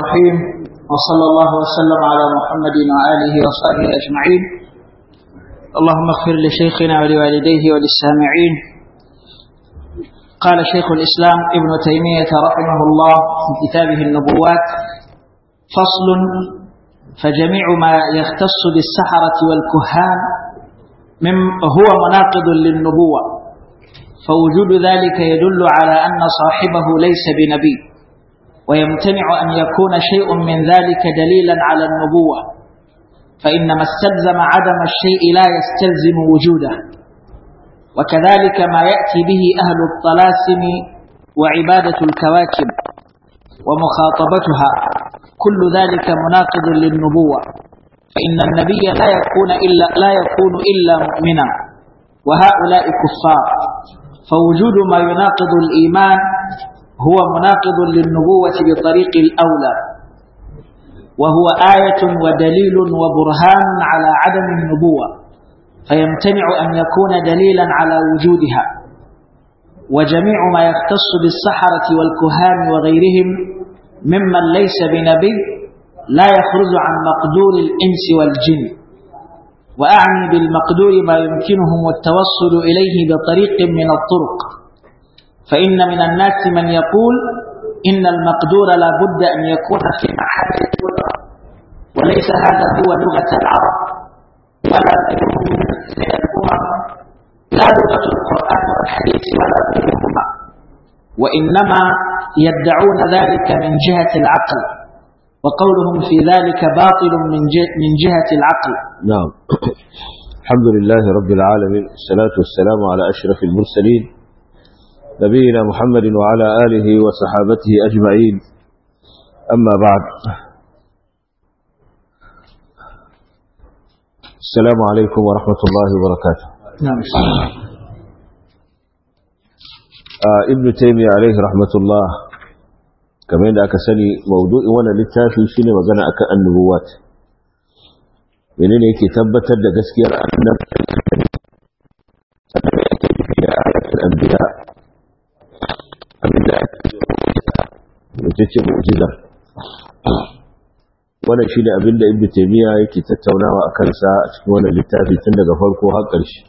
الرحيم وصلى الله وسلم على محمد وآله وصحبه أجمعين. اللهم اغفر لشيخنا ولوالديه وللسامعين. قال شيخ الإسلام ابن تيمية رحمه الله في كتابه النبوات: فصل: فجميع ما يختص بالسحرة والكهان هو مناقض للنبوة، فوجود ذلك يدل على أن صاحبه ليس بنبي، ويمتنع أن يكون شيء من ذلك دليلا على النبوة، فإنما استلزم عدم الشيء لا يستلزم وجوده. وكذلك ما يأتي به أهل الطلاسم وعبادة الكواكب ومخاطبتها، كل ذلك مناقض للنبوة، فإن النبي لا يكون إلا مؤمنا، وهؤلاء كفار، فوجود ما يناقض الإيمان هو مناقض للنبوة بطريق الأولى، وهو آية ودليل وبرهان على عدم النبوة، فيمتنع أن يكون دليلا على وجودها. وجميع ما يختص بالسحرة والكهان وغيرهم ممن ليس بنبي لا يخرج عن مقدور الإنس والجن، وأعني بالمقدور ما يمكنهم التوصل إليه بطريق من الطرق، فإن من الناس من يقول إن المقدور لا بد أن يكون في محل القدرة، وليس هذا هو لغة العرب ولا غيره من الأمم، لا لغة القرآن والحديث ولا غيرهما، وإنما يدعون ذلك من جهة العقل، وقولهم في ذلك باطل من جهة العقل. نعم. الحمد لله رب العالمين، الصلاة والسلام على أشرف المرسلين نبينا محمد وعلى آله وصحابته أجمعين، أما بعد. السلام عليكم ورحمة الله وبركاته. نعم. ابن تيمية عليه رحمة الله kamar yadda aka sani maudu'in wannan littafi shine magana akan annubuwat, menene yake tabbatar da gaskiyar annabi, sannan yake da ayatul anbiya, abinda ake mu'jiza. Wannan shine abinda Ibn Taymiyyah yake tattaunawa akan sa a cikin wannan littafi tun daga farko har ƙarshe.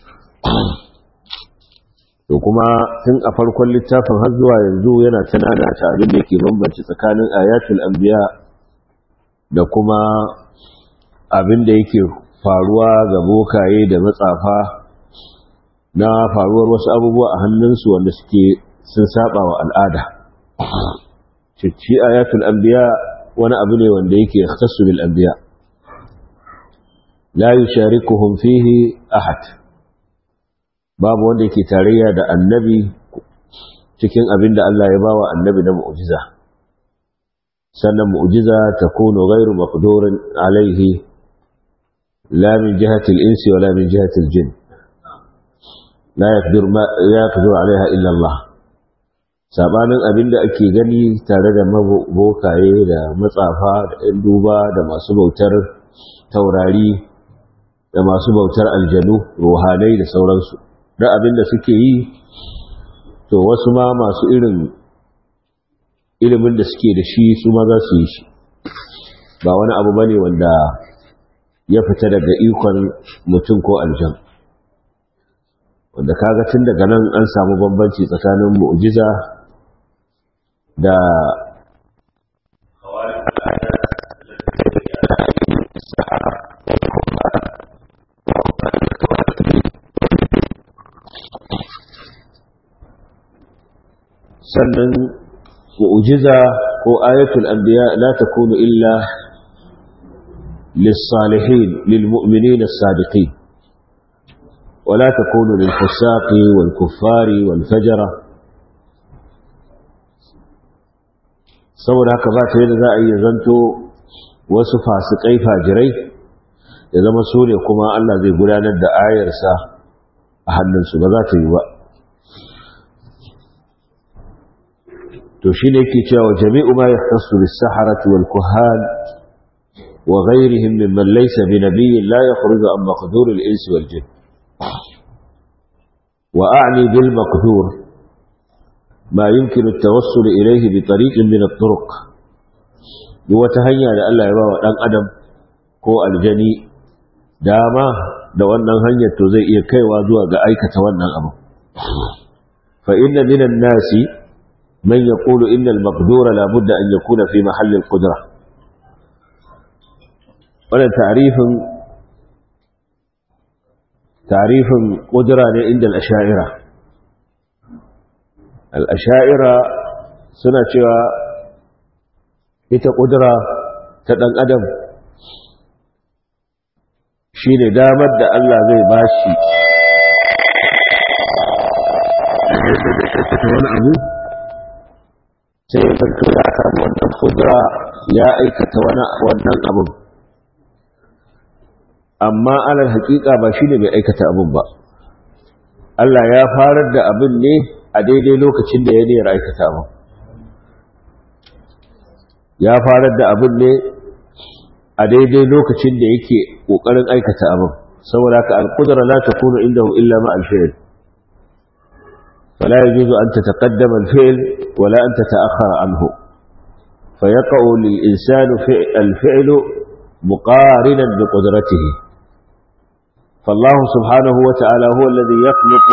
To kuma tun a farkon littafin har zuwa yanzu yana tunana ta abin da yake bambanci tsakanin ayatul anbiya da kuma abin da yake faruwa ga bokaye da matsafa na faruwar wasu abubuwa a hannunsu wanda suke sun saba wa al'ada. Cici ayatul anbiya wani abu ne wanda yake yakhtassu bil anbiya, la yusharikuhum fihi ahad, babu wanda yake tarayya da annabi cikin abin da Allah ya bawa annabi na mu'jiza. Sannan mu'jiza takunu ghairu maqdurin alaihi la min jihati al-insi wa la min jihati al-jinn, la yaqdiru alaiha illa Allah. Sabanin abin da ake gani tare da bokaye da matsafa da ɗan duba da masu bautar taurari da masu bautar aljanu, ruhanai da sauransu, da abin da suke yi, to wasu ma masu ilimin da suke da shi su ma za su yi shi, ba wani abu bane wanda ya fita daga ikon mutum ko aljan, wanda kaga tun daga nan an samu bambanci tsakanin mu'jiza da sannan mu'jiza ko ayatul anbiya la takunu illa lis-salihin lil-mu'minin as-sadiqin, wa la takunu lil-fusaqi wal-kuffari wal-fajara. saboda haka ba ta yadda za a yi zanto wasu fasikai fajirai ya zama su ne kuma Allah zai gudanar da ayarsa a hannunsu, ba za ta yi ba. to shine yake cewa jami'u ma yahtassu bis-saharati wal-kuhan wa ghayrihim mimman laysa binabiyyin la yakhruju an maqdur al-insi wal-jinn. wa a'ni bil maqdur ما يمكن التوصل إليه بطريق من الطرق duk wata hanya da Allah ya ba wa dan adam ko aljani dama da wannan hanyar to zai iya kaiwa zuwa ga aikata wannan abu fa inna minan nasi man yaqulu inna al-maqdura la budda an yakuna fi mahalli al-qudrah wannan ta'rifin qudra ne inda al-ash'ira al-ash'ira suna cewa ita qudra ta dan adam shi ne damar da Allah zai ba shi wani abu sai ya zanto ya samu wannan kudura ya aikata wannan abun amma alal haƙiƙa ba shi ne mai aikata abun ba Allah ya farar da abin ne a daidai lokacin da ya niyyar aikata abun ya farar da abin ne a daidai lokacin da yake ƙoƙarin aikata abin saboda haka al-qudra la takunu indahu illa ma al-fi'l fala yajuzu an tataqaddama al-fi'l wala an tata'akhkhara anhu fayaqa'u lil-insanu al-fi'l muqarinan bi qudratihi فالله سبحانه وتعالى هو الذي يخلق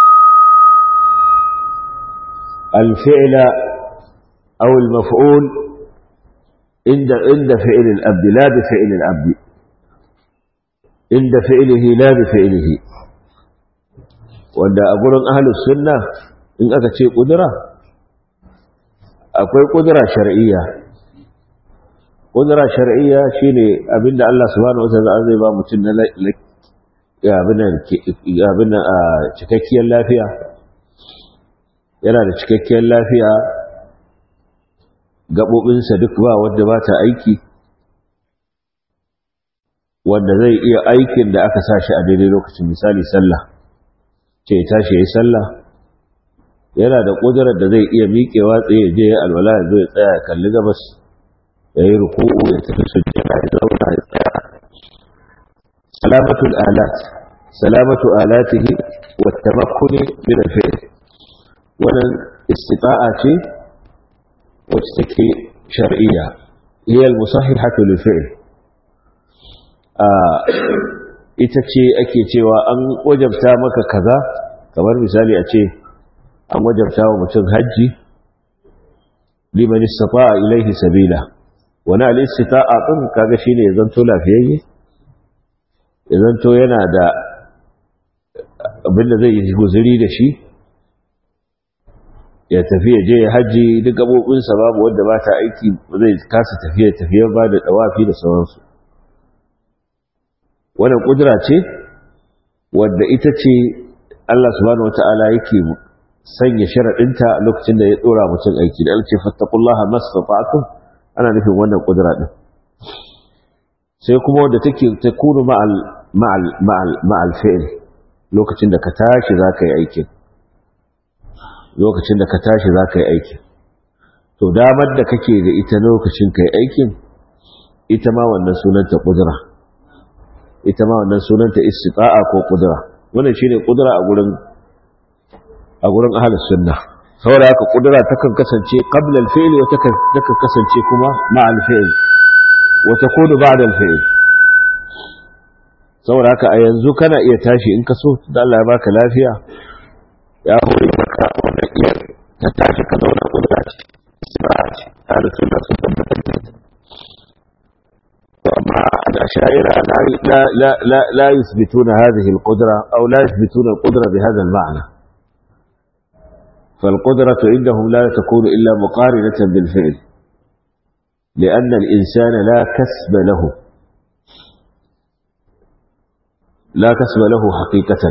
الفعل أو المفعول عند فعل الأبد لا بفعل الأبد عند فعله لا بفعله وأن أقول أهل السنة إن أكتشي قدرة أقول قدرة شرعية قدرة شرعية شيني أبن الله سبحانه وتعالى زي ما متنا لك يا أبن cikakkiyar lafiya yana da cikakkiyar lafiya gaɓoɓinsa duk ba wanda ba ta aiki wanda zai iya aikin da aka sa shi a daidai lokacin misali sallah ce ya tashi ya yi sallah yana da ƙudurar da zai iya miƙewa tsaye je ya alwala ya zo ya tsaya ya kalli gabas ya yi ruku'u ya tafi sujjada ya zauna ya tsaya salamatu alatihi wa tamakkuni min al-fi'l wannan istita'a ce wacce take shar'iyya hiya al-musahhihatu lil-fi'l ita ce ake cewa an wajabta maka kaza kamar misali a ce an wajabta wa mutum haji liman istata'a ilayhi sabila wani al-istita'a din kaga shine ya zanto lafiyayye ya zanto yana da abinda zai yi guzuri da shi ya tafi ya je ya haji duk gabobinsa babu wanda ba ta aiki zai kasa tafiya ba da dawafi da sauransu wannan kudura ce wadda ita ce Allah subhanahu wata'ala yake sanya sharadinta lokacin da ya dora mutum aiki da alce fattaqullaha mastata'tum ana nufin wannan kudura din sai kuma wadda take takunu ma'al fi'l lokacin da ka tashi zaka yi aikin lokacin da ka tashi zaka yi aikin to damar da kake da ita lokacin kai aikin ita ma wannan sunanta kudura ita ma wannan sunanta istita'a ko kudura wannan shine kudura a gurin ahlus sunna saboda haka kudura takan kasance qabla al-fi'l wa takan kasance kuma ma'a al-fi'l wa takunu ba'da al-fi'l saboda haka a yanzu kana iya tashi in ka so da Allah ya baka lafiya ya hore maka wannan iya ka tashi ka zauna kudura ce istita'a ce ahlus sunna sun tabbatar da ita وأما الأشاعرة لا يثبتون هذه القدرة أو لا يثبتون القدرة بهذا المعنى فالقدرة عندهم لا تكون إلا مقارنة بالفعل لأن الإنسان لا كسب له حقيقة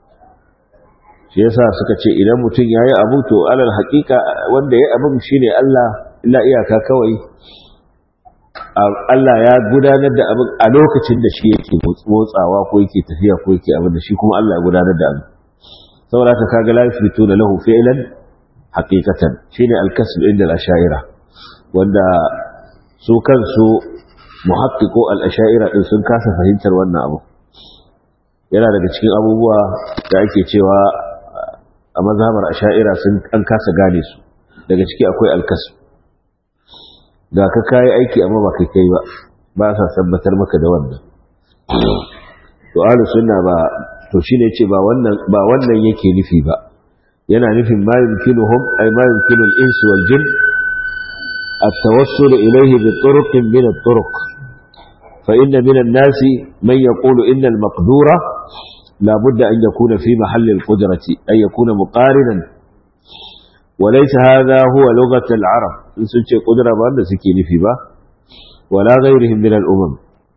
شيسا سكتشي إذا متن يا أبوت على الحقيقة وأن يا أبو شيني ألا إلا إياك كوي Allah ya gudanar da abin a lokacin da shi yake motsawa ko yake tafiya ko yake abin da shi kuma Allah ya gudanar da abin saboda ka kaga la yusbituna lahu fi'lan haqiqatan shine al-kasb inda al-ash'ira wanda su kansu muhaqqiqu al-ash'ira din sun kasa fahimtar wannan abu yana daga cikin abubuwa da ake cewa a mazhabar ash'ira sun an kasa gane su daga ciki akwai al-kasb ga ka kai aiki amma ba kai ba ba sa tabbatar maka da wannan to ahlus sunna ba to shine yace ba wannan yake nufi ba yana nufin ma yumkinuhum ay ma yumkinu al-ins wal jinn at-tawassul ilayhi bi turuq min at-turuq fa inna min an-nas man yaqulu inna al-maqdura la budda an yakuna fi mahall al-qudrati ay yakuna muqarinan wa laysa hadha huwa lughat al-arab in sun ce qudra ba wanda suke nufi ba wala ghayrihim min al-umam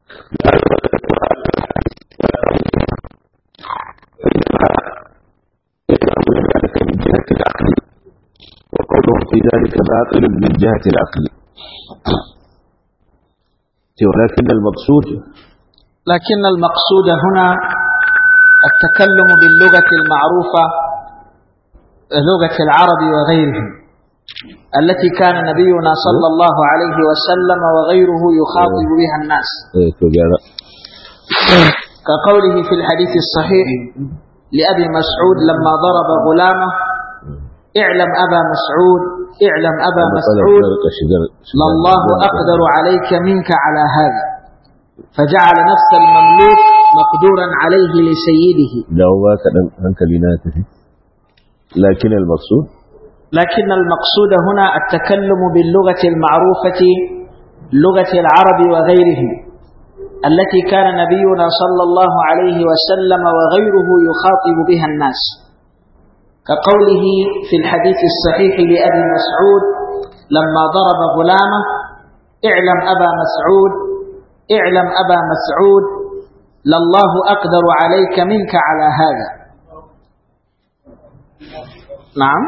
وقولهم في ذلك باطل من جهة العقل لكن المقصود هنا التكلم باللغة المعروفة لغة العرب وغيرهم التي كان نبينا صلى الله عليه وسلم وغيره يخاطب بها الناس كقوله في الحديث الصحيح لأبي مسعود لما ضرب غلامه اعلم أبا مسعود لله أقدر عليك منك على هذا فجعل نفس المملوك مقدورا عليه لسيده لكن المقصود هنا التكلم باللغة المعروفة لغة العرب وغيرهم التي كان نبينا صلى الله عليه وسلم وغيره يخاطب بها الناس كقوله في الحديث الصحيح لأبي مسعود لما ضرب غلامه اعلم أبا مسعود لله أقدر عليك منك على هذا نعم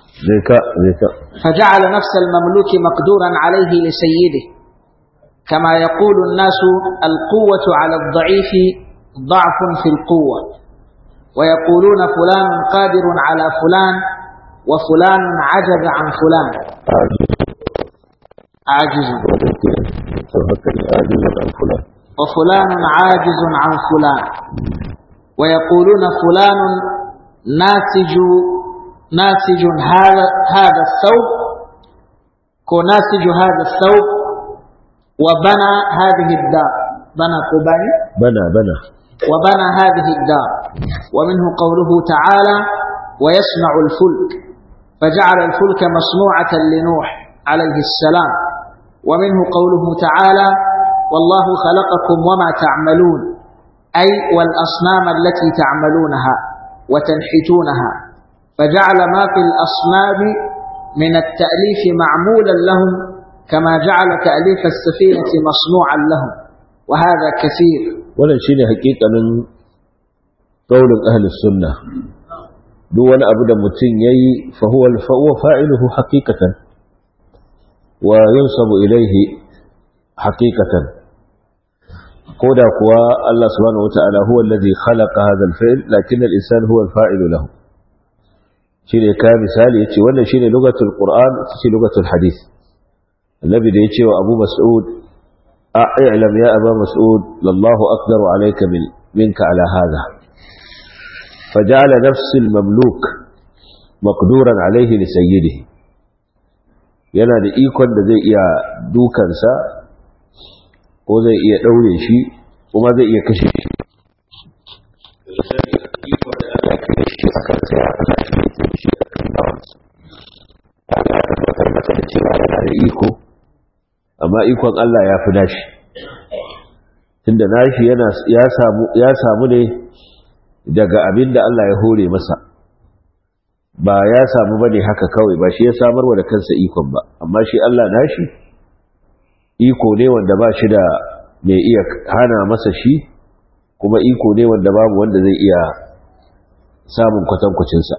فجعل نفس المملوك مقدورا عليه لسيده كما يقول الناس القوة على الضعيف ضعف في القوة ويقولون فلان قادر على فلان وفلان عجز عن فلان وفلان عاجز عن فلان ويقولون فلان ناسج هذا الثوب كناسج هذا الثوب وبنى هذه الدار وبنى هذه الدار ومنه قوله تعالى ويصنع الفلك فجعل الفلك مصنوعة لنوح عليه السلام ومنه قوله تعالى والله خلقكم وما تعملون أي والأصنام التي تعملونها وتنحتونها فجعل ما في الأصنام من التأليف معمولا لهم كما جعل تأليف السفينة مصنوعا لهم وهذا كثير wannan shine hakikanin qaulin ahlus sunna duk wani abu da mutum yayi fa huwa fa'iluhu haqiqatan wa yunsabu ilayhi haqiqatan koda kuwa Allah subhanahu wataala huwa alladhi khalaqa hadha al-fi'l lakin al-insan huwa al-fa'ilu lahu shine ka misali yace wannan shine lugatul qur'an shine lugatul hadith annabi da yace wa Abu Mas'ud اعلم يا أبا مسعود لله أقدر عليك منك على هذا فجعل نفس المملوك مقدورا عليه لسيده yana da ikon da zai iya dukansa ko zai iya daure shi kuma zai iya kashe shi amma ikon Allah ya fi nashi tunda nashi ya samu ne daga abin da Allah ya hore masa ba ya samu bane haka kawai ba shi ya samarwa da kansa ikon ba amma shi Allah nashi iko ne wanda ba shi da mai iya hana masa shi kuma iko ne wanda babu wanda zai iya samun kwatankwacinsa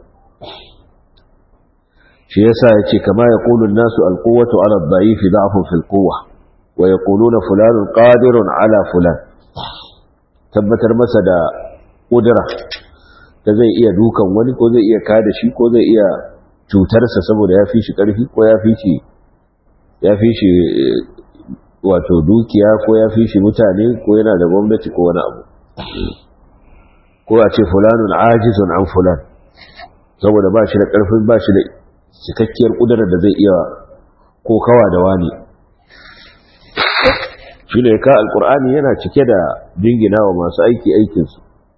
shi yasa yace kama yaqulu an-nasu al-quwwatu 'ala ad-da'ifi da'fun fil quwwa wa yaquluna fulanun qadirun 'ala fulan tabbatar masa da kudura da zai iya dukan wani ko zai iya kada shi ko zai iya cutarsa saboda ya fi shi karfi ko ya fi shi wato dukiya ko ya fi shi mutane ko yana da gwamnati ko wani abu ko a ce fulanun ajizun an fulan saboda ba shi da karfin ba shi da cikakkiyar kudurar da zai iya kokawa da wani shi ne ka alkur'ani yana cike da jingina wa masu aiki aikinsu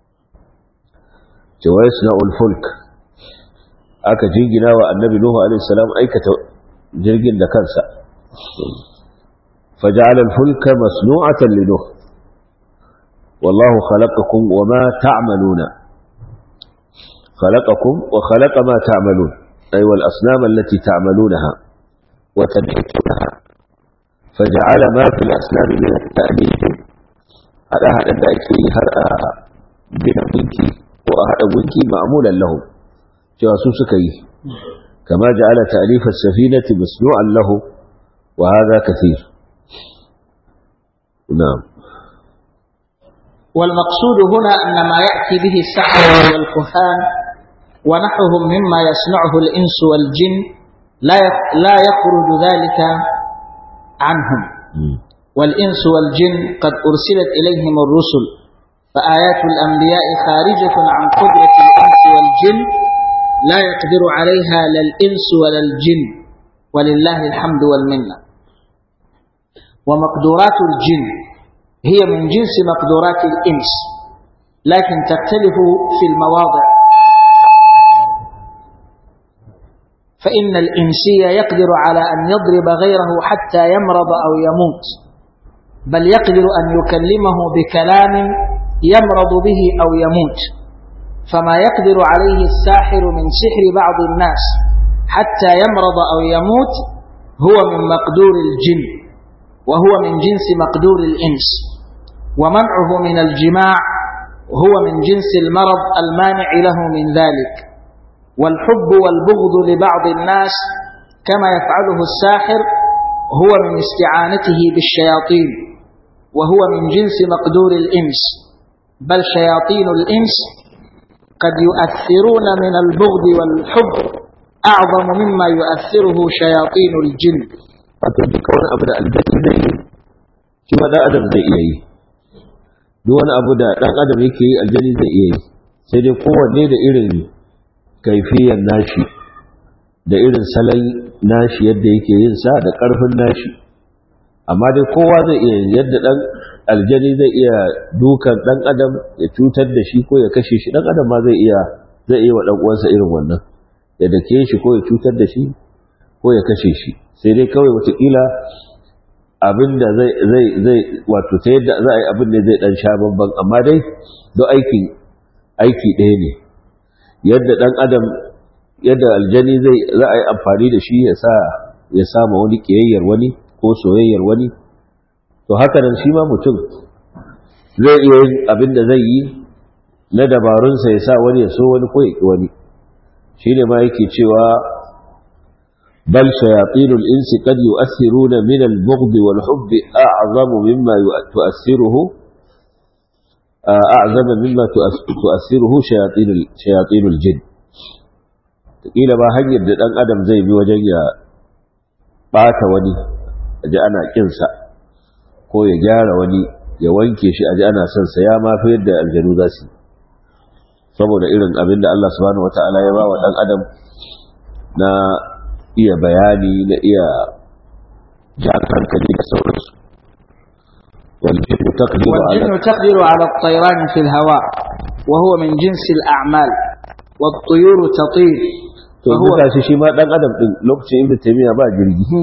cewa ya suna ulfulk aka jingina wa annabi nuhu alaihissalam aikata jirgin da kansa faja'ala al-fulka masnu'atan li nuh wallahu khalaqakum wa ma ta'maluna khalaqakum wa khalaqa ma ta'malun ay wal asnam allati ta'malunaha wa tad'unaha faja'ala ma fil asnam min at-ta'lif hada da ake har a bina gunki ko a hada gunki ma'mulan lahum cewa su suka yi kama ja'ala ta'lif as-safinati masnu'an lahu wa hadha kathir na'am والمقصود هنا أن ما يأتي به السحرة والكهان ونحوهم مما يصنعه الإنس والجن لا يخرج ذلك عنهم والإنس والجن قد أرسلت إليهم الرسل فآيات الأنبياء خارجة عن قدرة الإنس والجن لا يقدر عليها لا الإنس ولا الجن ولله الحمد والمنة ومقدورات الجن هي من جنس مقدورات الإنس لكن تختلف في المواضع فإن الإنسي يقدر على أن يضرب غيره حتى يمرض أو يموت بل يقدر أن يكلمه بكلام يمرض به أو يموت فما يقدر عليه الساحر من سحر بعض الناس حتى يمرض أو يموت هو من مقدور الجن وهو من جنس مقدور الإنس ومنعه من الجماع هو من جنس المرض المانع له من ذلك والحب والبغض لبعض الناس كما يفعله الساحر هو من استعانته بالشياطين وهو من جنس مقدور الإنس بل شياطين الإنس قد يؤثرون من البغض والحب أعظم مما يؤثره شياطين الجن أتذكر أبدا الجن كما لا أدم زي إيه دون أبدا لا أدم يكي الجن زي إيه سيدي قوة ليه إيرن كيفية ناشي da irin salon nashi yadda yake yin sa da ƙarfin nashi amma dai kowa zai iya yadda dan aljani zai iya dukan dan adam ya cutar da shi ko ya kashe shi dan adam ma zai iya wa dan uwansa irin wannan ya dake shi ko ya cutar da shi ko ya kashe shi sai dai kawai wataƙila abinda zai wato ta yadda za a yi abin da zai dan sha bamban amma dai don aiki ɗaya ne yadda dan adam yadda aljani za a yi amfani da shi ya sama wani kiyayyar wani ko soyayyar wani to haka nan shi ma mutum zai iya yin abin da zai yi na dabarunsa ya sa wani ya so wani ko ya ƙi wani shi ne ma yake cewa bal shayatinul insi qad yu'athiruna min al-bughd wal hubb a'zamu mimma tu'assiruhu shayatinul jinn kila ba hanyar da dan adam zai bi wajen ya bata wani aji ana kinsa ko ya gyara wani ya wanke shi aji ana son sa ya ma fi yadda aljanu za su saboda irin abin da Allah subhanahu wataala ya ba wa dan adam na iya bayani na iya jan hankali da sauransu والجن تقدر على الطيران في الهواء وهو من جنس الأعمال والطيور تطير to duka shi ma dan adam din lokacin Ibn Taymiyyah ba jirgi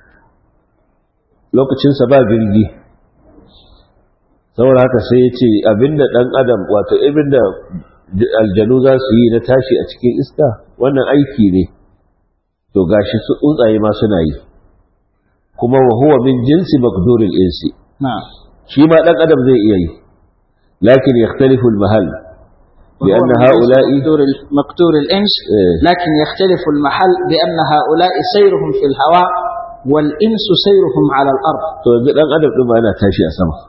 lokacin sa ba jirgi saboda haka sai yace abinda dan adam wato abinda aljanu za su yi na tashi a cikin iska wannan aiki ne to gashi su tsuntsaye ma suna yi kuma wa huwa min jinsi maqduril insi shi ma dan adam zai iya yi lakin yakhtalifu al-mahal لأن هؤلاء مقدور الإنس لكن يختلف المحل بأن هؤلاء سيرهم في الهواء والإنس سيرهم على الأرض dan adam din ma yana tashi a sama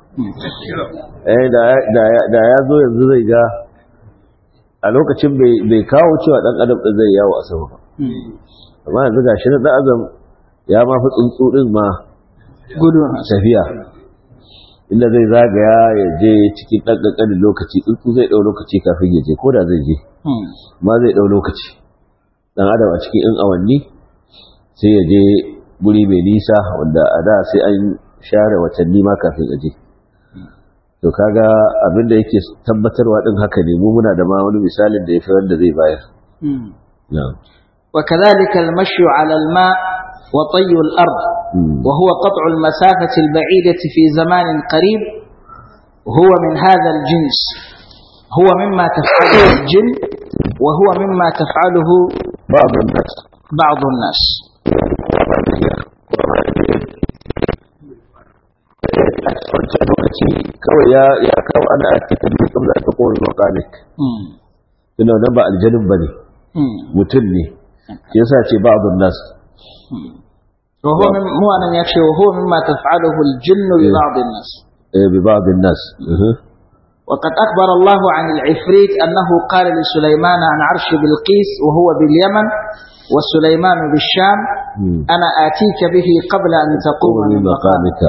da ya zo yanzu zai ga a lokacin bai kawo cewa dan adam din zai yawo a sama ba amma yanzu gashi na dan adam ya ma fi tsuntsu din ma gudu tafiya inda zai zagaya ya je cikin ɗan ƙanƙanin lokaci tsuntsu zai ɗau lokaci kafin ya je ko da zai je ma zai ɗau lokaci ɗan adam a cikin 'yan awanni sai ya je guri mai nisa wanda a da sai an share watanni ma kafin aje to kaga abinda yake tabbatarwa din haka ne mu muna da ma wani misalin da yafi wanda zai bayar na'am وكذلك المشي على الماء وطي الأرض وهو قطع المسافة البعيدة في زمان قريب هو من هذا الجنس هو مما تفعله الجن وهو مما تفعله بعض الناس kawai ya kawo ana ake tabi kamar ta kowane makanik ina nan ba aljanin ba ne mutum ne yasa ce ba'dun nas وهو مو أنا يكشف وهو مما تفعله الجن ببعض الناس ببعض الناس وقد أخبر الله عن العفريت أنه قال لسليمان عن عرش بلقيس وهو باليمن وسليمان بالشام أنا آتيك به قبل أن تقوم من مقامك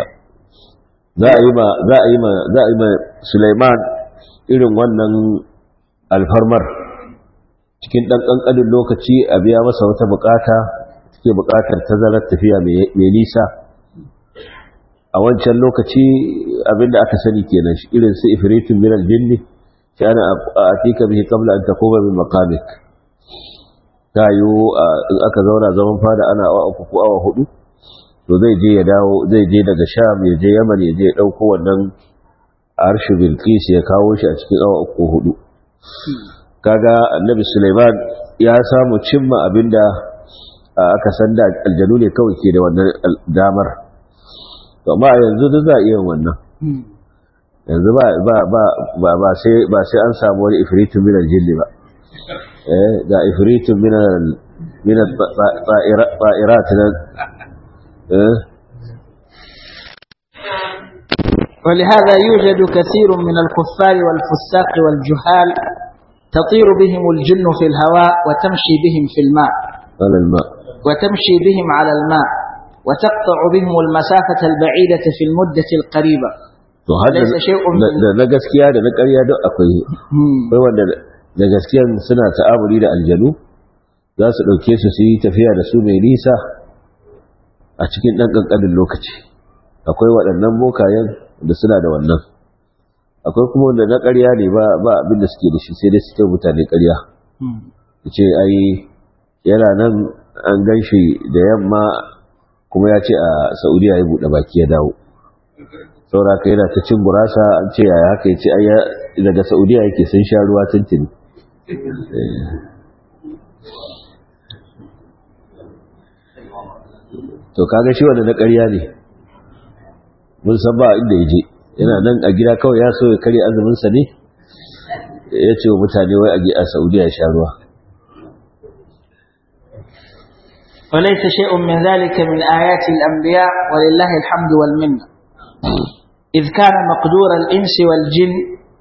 دائما سليمان إذن ونن الفرمر cikin dan kankanin lokaci a biya masa wata bukata take bukatar tazarar tafiya mai nisa a wancan lokaci abinda aka sani kenan irin su ifritun min al-jinni kana atika bihi qabla an taquma min maqamik tayo in aka zauna zaman fada ana awa uku ko awa hudu to zai je ya dawo zai je daga Sham ya je Yaman ya je ya dauko wannan arshu Bilqis ya kawo shi a cikin awa uku ko hudu kaga annabi Sulaiman ya samu cimma abinda aka san da aljanu ne kawai ke da wannan damar to amma yanzu duk za a iya wannan yanzu ba sai an samu wani ifritun min aljinni ba da ifritun min ta'irat ولهذا يوجد كثير من الكفار والفساق والجهال تطير بهم الجن في الهواء وتمشي بهم في الماء وتمشي بهم على الماء وتقطع بهم المسافة البعيدة في المدة القريبة ليس شيء da gaskiya da na ƙarya duk akwai wanda da gaskiyan suna ta'amuli da aljanu za su ɗauke su yi tafiya da su mai nisa a cikin ɗan ƙanƙanin lokaci akwai waɗannan bokayen da suna da wannan akwai kuma wanda na ƙarya ne ba abin da suke da shi sai dai suke mutane ƙarya ce ai yana nan an gan shi da yamma kuma ya ce a Saudiya ya buɗe baki ya dawo saboda ka yana ta cin gurasa an ce yaya haka ya ce ai daga Saudiya yake sun sha ruwa tuntuni to kaga shi wanda na ƙarya ne mun san ba inda ya je yana nan a gida kawai ya so ya kare azuminsa ne ya ce wa mutane wai a Saudiya ya sha ruwa وليس شيء من ذلك من آيات الأنبياء ولله الحمد والمنة إذ كان مقدور الإنس والجن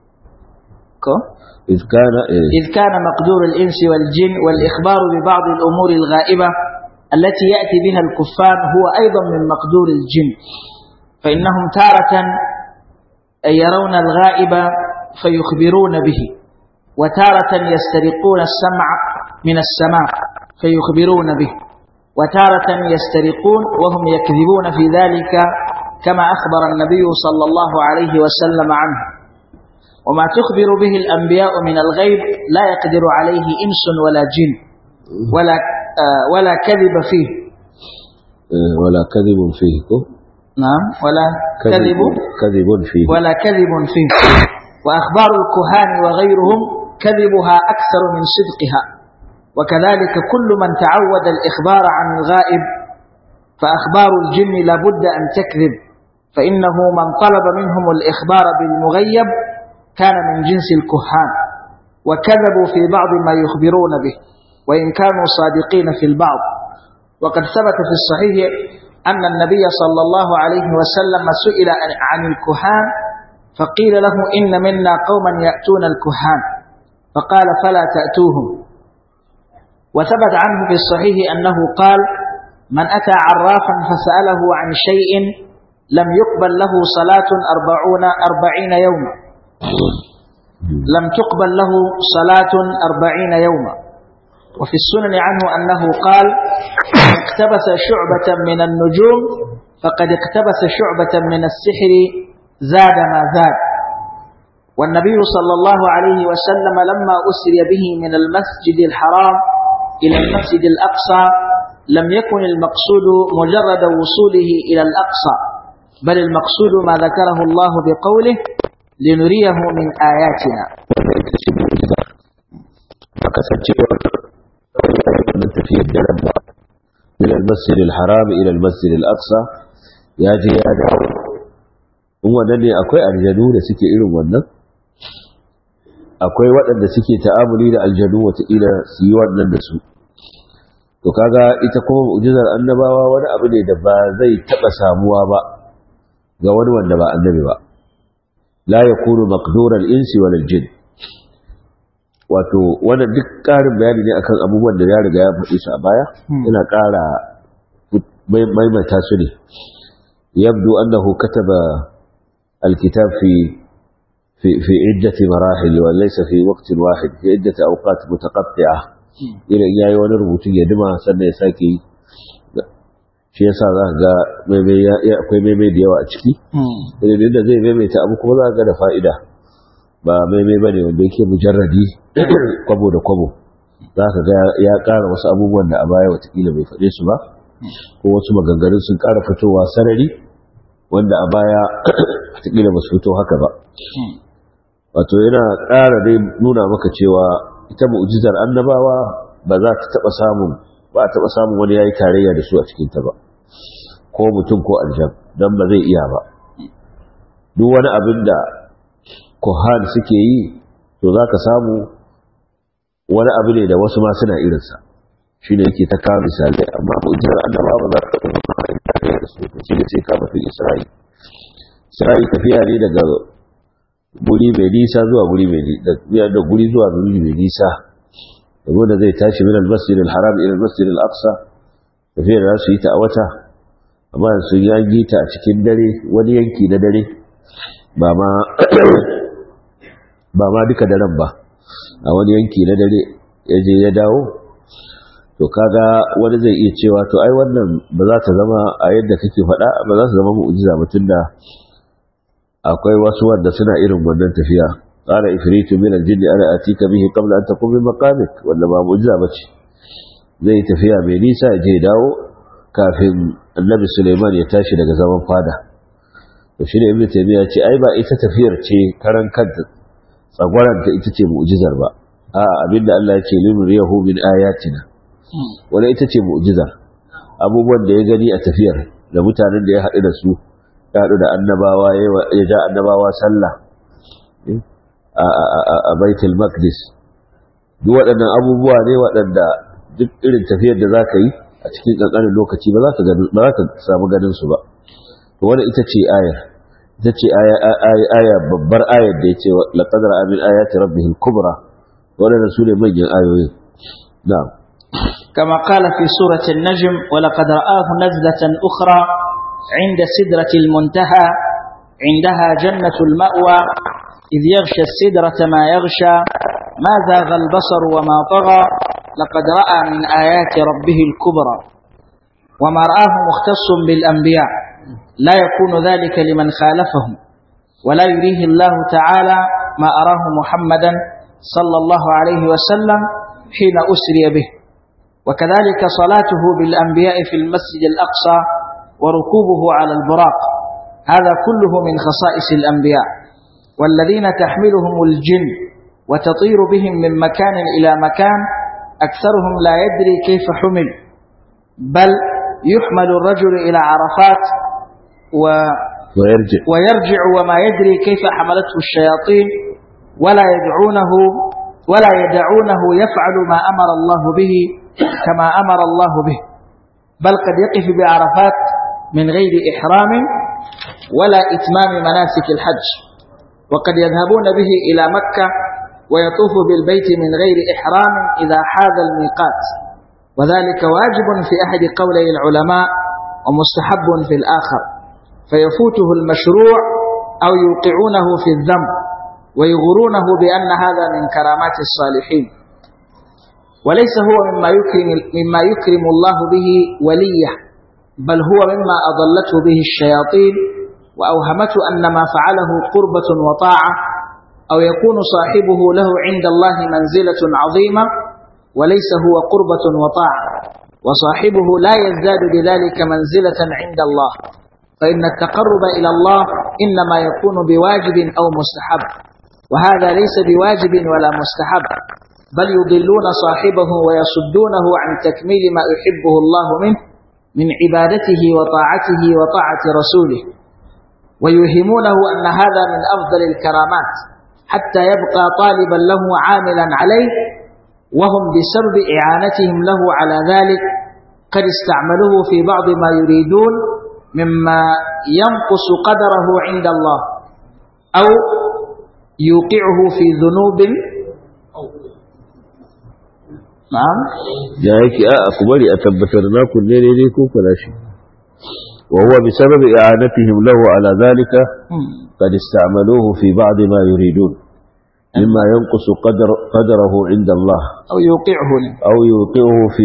إذ كان مقدور الإنس والجن والإخبار ببعض الأمور الغائبة التي يأتي بها الكفار هو أيضا من مقدور الجن فإنهم تارة يرون الغائب فيخبرون به وتارة يسترقون السمع من السماء فيخبرون به وتارة يسترقون وهم يكذبون في ذلك كما أخبر النبي صلى الله عليه وسلم عنه وما تخبر به الأنبياء من الغيب لا يقدر عليه إنس ولا جن ولا كذب فيه ولا كذب فيه نعم ولا كذب فيه ولا كذب فيه وأخبار الكهان وغيرهم كذبها أكثر من صدقها وكذلك كل من تعود الإخبار عن الغائب فأخبار الجن لابد أن تكذب فإنه من طلب منهم الإخبار بالمغيب كان من جنس الكهان وكذبوا في بعض ما يخبرون به وإن كانوا صادقين في البعض وقد ثبت في الصحيح أن النبي صلى الله عليه وسلم سئل عن الكهان فقيل له إن منا قوما يأتون الكهان فقال فلا تأتوهم وثبت عنه في الصحيح أنه قال من أتى عرافا فسأله عن شيء لم يقبل له صلاة 40 يوما لم تقبل له صلاة 40 يوما وفي السنن عنه أنه قال اقتبس شعبة من النجوم فقد اقتبس شعبة من السحر زاد ما زاد. والنبي صلى الله عليه وسلم لما أسري به من المسجد الحرام إلى المسجد الأقصى لم يكن المقصود مجرد وصوله إلى الأقصى، بل المقصود ما ذكره الله بقوله لنريه من آياتنا. من المسجد الحرام إلى المسجد الأقصى يا جيادة wannan ne akwai aljanu da suke irin wannan, akwai waɗanda suke ta'amuli da aljanu wataƙila su yi wannan da su. To kaga ita kuma mu'jizar annabawa wani abu ne da ba zai taɓa samuwa ba ga wani wanda ba annabi ba. La yakunu maqdural insi wal jin. Wato wannan duk ƙarin bayani ne akan abubuwan da ya riga ya faɗi su a baya, ina ƙara maimaita su ne. Yabdu annahu kataba الكتاب في عدة مراحل وليس في وقت واحد، في عدة أوقات متقطعة إلى إن يأي ونربطي يدمع سنة يساكي شيء صار ذا akwai maimai da yawa a ciki idan da zai maimaita abu kuma za ga da fa'ida ba maimai bane wanda yake mujarradi kwabo da kwabo, za ka ga ya ƙara wasu abubuwan da a baya watakila bai faɗe su ba, ko wasu maganganun sun ƙara fitowa sarari wanda a baya watakila ba su fito haka ba. Wato yana ƙara dai nuna maka cewa ita mu'jizar annabawa ba za ta taɓa samun wani yayi tarayya da su a cikinta ba, ko mutum ko aljan, don ba zai iya ba. Duk wani abin da kuhan suke yi to za ka samu wani abu ne da wasu ma suna irinsa, shi ne yake ta kawo misalai, amma mu'jizar annabawa ba za ta taɓa tarayya da su. Shi ne sai kama fi Isra'i tafiya ne daga guri mai nisa zuwa guri mai nisa, da wanda zai tashi min al-masjid al-haram ila al-masjid al-aqsa, tafiya da su yi ta a wata, amma sun yi ta a cikin dare, wani yanki na dare, ba ma duka daren ba, a wani yanki na dare ya je ya dawo. To kaga wani zai iya cewa to ai wannan ba za ta zama a yadda kake faɗa, ba za ta zama mu'jiza ba, tunda akwai wasu wanda suna irin wannan tafiya. Qala ifritu min al-jinni ana atika bihi qabla an taqum min maqamik, wanda ba mu'jiza bace. Zai tafiya mai nisa je dawo kafin Annabi Sulaiman ya tashi daga zaman fada. To shi ne Ibn Taymiyyah ce ai ba ita tafiyar ce karan kanta tsagwaranta ita ce mu'jizar ba. A'a, abinda Allah ya ce linuriyahu min ayatina, wanda ita ce mu'jizar. Abubuwan da ya gani a tafiyar da mutanen da ya haɗu da su, ya haɗu da annabawa, ya ja annabawa sallah a Baitul Maqdis, duk waɗannan abubuwa ne waɗanda duk irin tafiyar da za ka yi a cikin ƙanƙanin lokaci ba za ka samu ganin su ba. To wannan ita ce ayar, ita ce aya babbar ayar da ya ce laqad ra'a min ayati rabbihil kubra, waɗannan su ne manyan ayoyin. Na'am. كما قال في سورة النجم ولقد رآه نزلة أخرى عند سدرة المنتهى عندها جنة المأوى إذ يغشى السدرة ما يغشى ما زاغ البصر وما طغى لقد رأى من آيات ربه الكبرى. وما رآه مختص بالأنبياء لا يكون ذلك لمن خالفهم، ولا يريه الله تعالى ما أراه محمدا صلى الله عليه وسلم حين أسري به. وكذلك صلاته بالأنبياء في المسجد الأقصى وركوبه على البراق، هذا كله من خصائص الأنبياء، والذين تحملهم الجن وتطير بهم من مكان إلى مكان أكثرهم لا يدري كيف حمل، بل يحمل الرجل إلى عرفات ويرجع وما يدري كيف حملته الشياطين ولا يدعونه يفعل ما أمر الله به كما أمر الله به، بل قد يقف بعرفات من غير إحرام ولا إتمام مناسك الحج، وقد يذهبون به إلى مكة ويطوف بالبيت من غير إحرام إذا حاذ الميقات، وذلك واجب في أحد قولي العلماء ومستحب في الآخر، فيفوته المشروع أو يوقعونه في الذنب ويغرونه بأن هذا من كرامات الصالحين، وليس هو مما يكرم الله به وليه بل هو مما أضلته به الشياطين وأوهمته أن ما فعله قربة وطاعة أو يكون صاحبه له عند الله منزلة عظيمة وليس هو قربة وطاعة، وصاحبه لا يزداد بذلك منزلة عند الله، فإن التقرب إلى الله إنما يكون بواجب أو مستحب، وهذا ليس بواجب ولا مستحب، بل يضلون صاحبه ويصدونه عن تكميل ما يحبه الله منه من عبادته وطاعته وطاعة رسوله، ويوهمونه أن هذا من أفضل الكرامات حتى يبقى طالبا له عاملا عليه، وهم بسبب إعانتهم له على ذلك قد استعملوه في بعض ما يريدون مما ينقص قدره عند الله أو يوقعه في ذنوب. نعم جاءك أكبر أتبترنا كل ليلك فلاشي، وهو بسبب إعانتهم له على ذلك قد استعملوه في بعض ما يريدون مما ينقص قدره عند الله أو يوقعه في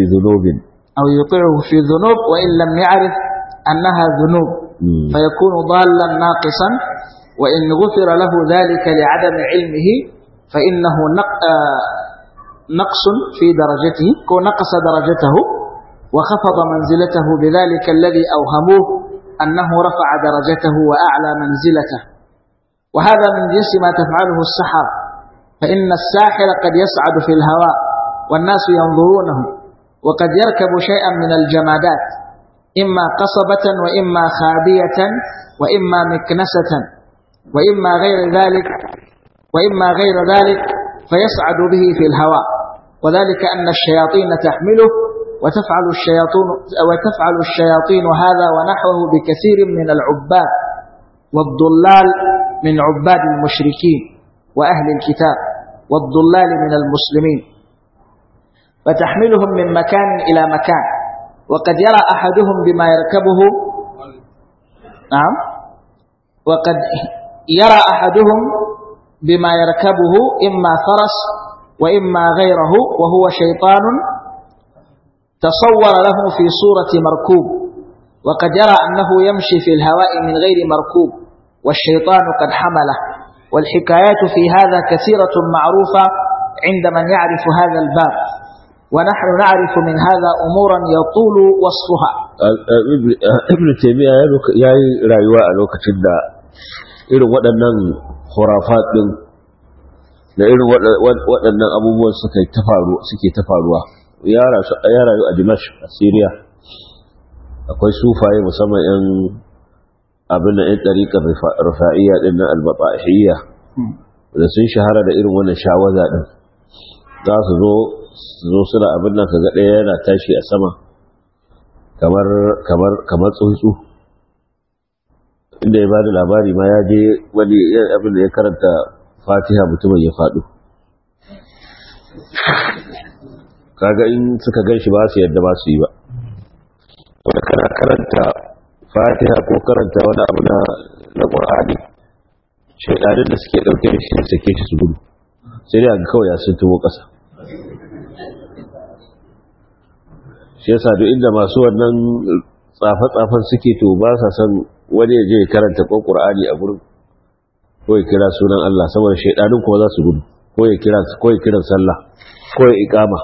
ذنوب وإن لم يعرف أنها ذنوب فيكون ضالا ناقصا، وإن غفر له ذلك لعدم علمه فإنه نقص في درجته، نقص درجته وخفض منزلته بذلك الذي أوهموه أنه رفع درجته وأعلى منزلته. وهذا من جنس ما تفعله السحر، فإن الساحر قد يصعد في الهواء والناس ينظرونه، وقد يركب شيئا من الجمادات إما قصبة وإما خابية وإما مكنسة وإما غير ذلك فيصعد به في الهواء، وذلك أن الشياطين تحمله وتفعل الشياطين هذا ونحوه بكثير من العباد والضلال من عباد المشركين وأهل الكتاب والضلال من المسلمين، فتحملهم من مكان إلى مكان، وقد يرى أحدهم بما يركبه إما فرس وإما غيره، وهو شيطان تصور له في صورة مركوب، وقد يرى أنه يمشي في الهواء من غير مركوب والشيطان قد حمله. والحكايات في هذا كثيرة معروفة عند من يعرف هذا الباب، ونحن نعرف من هذا أمورا يطول وصفها. ابن تيمية yayi rayuwa a lokacin da irin waɗannan khurafat din da irin waɗannan abubuwan suke ta faruwa. Ya rayu a Dimashq a Syria. Akwai sufaye musamman yan abin da yan tariqar rufa'iyya din nan al-batahiyya da sun shahara da irin wannan shawaza din. Za su zo suna abin nan kaga ɗaya yana tashi a sama kamar tsuntsu, inda ya bada labari ma ya je wani abin da ya karanta Fatiha mutumin ya faɗo. Kaga in suka ganshi ba su yadda ba su yi ba, wanda kana karanta Fatiha ko karanta wani abu na Qur'ani, shaidanin da suke ɗauke da shi sake shi su gudu, sai dai ga kawai ya sun tuwo ƙasa. Shi yasa duk inda masu wannan tsafe-tsafen suke to ba sa san wani ya je karanta Qur'ani a gurin ko ya kira sunan Allah, saboda shaidanin kuma za su gudu, ko ya kiran sallah ko ya iqama.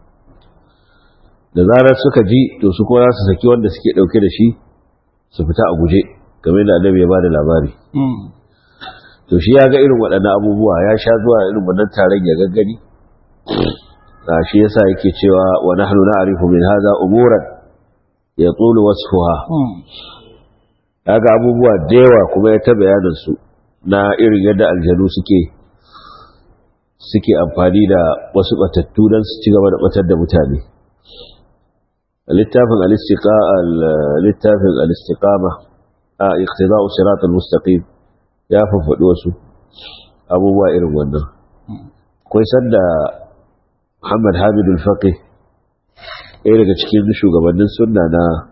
Da zarar suka ji to su kuma za su saki wanda suke dauke da shi su fita a guje, kamar da Annabi ya bada labari. To shi ya ga irin waɗannan abubuwa, ya sha zuwa irin wannan taron ya gaggani. Shi yasa yake cewa wa nahnu na'rifu min hadha umuran yatulu wasfuha. Kaga abubuwa da yawa kuma ya ta bayanin su na irin yadda aljanu suke amfani da wasu batattu don su ci gaba da batar da mutane. littafin al-istiqama a iqtida'u siratal mustaqim ya faɗi wasu abubuwa irin wannan. Akwai sanda Muhammad Hamid al-Faqih, ɗaya daga cikin shugabannin sunna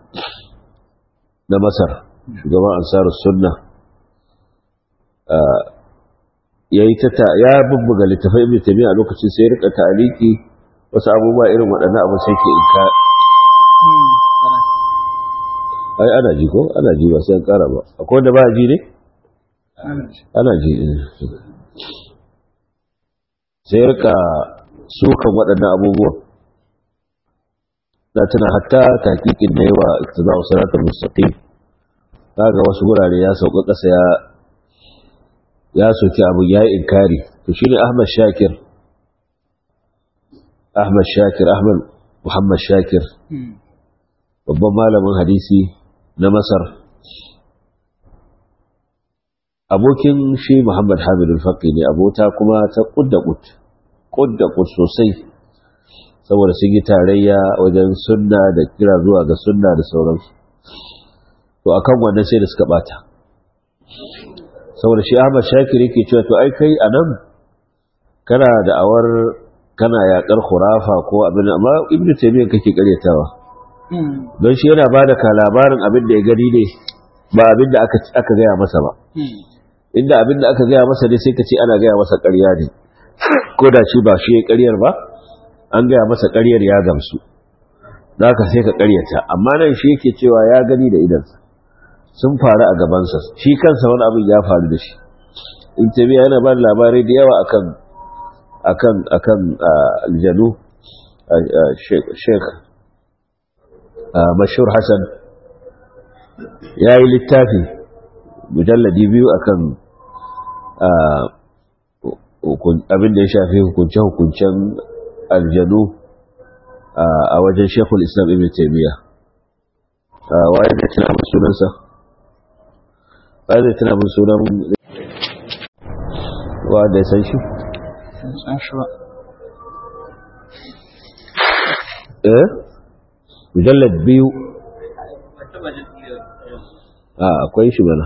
na Masar, shugaban Ansarus Sunna, ya bubbuga littafai Ibn Taymiyyah a lokacin, sai ya rika ta'aliki wasu abubuwa irin waɗannan abu sai ke ai ana ji ko ana ji ba sai an kara ba akwai wanda ba ji ne ana ji sai rika sukan waɗannan abubuwan da tana hatta takikin da yawa iktida'u siratal mustaqim kaga wasu gurare ya sauka ƙasa ya soki abu ya inkari to shine Ahmad Muhammad Shakir babban malamin hadisi na Masar abokin shi Muhammad Hamid al-Faqi ne abota kuma ta kudda sosai saboda sun yi tarayya wajen sunna da kira zuwa ga sunna da sauransu to akan wannan sai da suka bata saboda shi Ahmad Shakir yake cewa to ai kai anan kana da awar kana yakar khurafa ko abin amma Ibn Taymiyyah kake karyatawa don shi yana bada ka labarin abin da ya gani ne ba abin da aka gaya masa ba inda abin da aka gaya masa ne sai ka ce ana gaya masa ƙarya ne ko da shi ba shi ya ƙaryar ba an gaya masa ƙaryar ya gamsu da haka sai ka ƙaryata amma nan shi yake cewa ya gani da idansa sun faru a gabansa shi kansa wani abin ya faru da shi in tabiya yana ba da labarai da yawa akan aljanu sheikh mashhur Hassan ya yi littafi mujalladi 2 akan abin da ya shafi hukunce-hukuncen aljanu a wajen Sheikhul Islam Ibn Taymiyyah waye da tana mun sunansa waye da tana mun sunan wanda ya san shi mujallad 2 akwai shi bana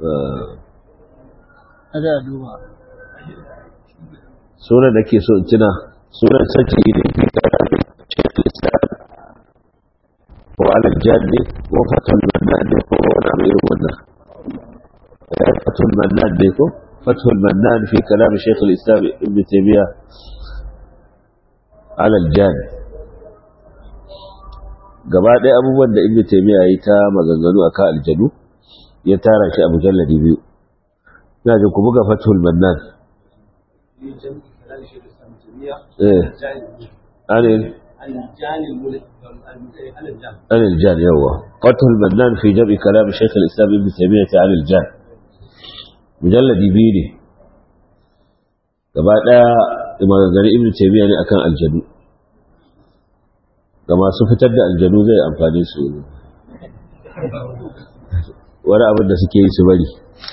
ada duba sunan da ke so in tuna sunan sarki ne ke karatu cikin islam ko alal janni ko fatul mannan ne ko wani mai wannan fatul mannan ne ko fatul mannan fi kalam shaykh al-islam ibn taymiyyah alal janni gaba ɗaya abubuwan da ibn taymiyyah yayi ta maganganu akan aljanu ya tara shi a mujalladi 2 ina jin ku buga fatul mannan عن الجان يوه فتح المنان في جمع كلام شيخ الإسلام ابن تيمية عن الجان مجلد بيني كما قال ابن تيمية أكان الجنو كما سفتد الجنو زي أنفاني سوري ولا أبدا سكي سبالي